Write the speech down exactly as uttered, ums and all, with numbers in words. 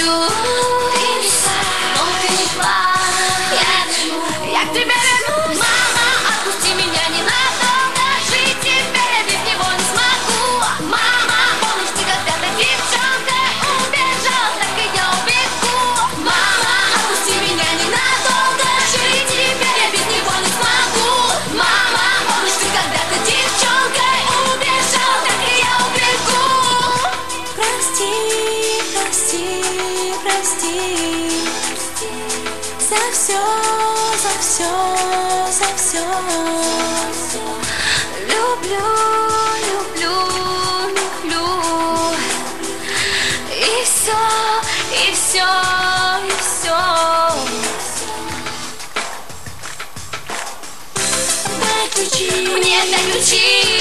уйду. Ты не сам, но ты не плачь. Я верну, я к тебе вернусь. Мама, отпусти меня ненадолго. Жить теперь я без него не смогу. Мама, помнишь, ты когда-то девчонкой убежала, так и я убегу. Мама, отпусти меня ненадолго. Жить теперь я без него не смогу. Мама, помнишь, ты когда-то девчонкой убежала, так и я убегу. Прости, прости, прости за все, за все, за все. Люблю, люблю, люблю. И все, и все, и все. Дай ключи, мне дай ключи.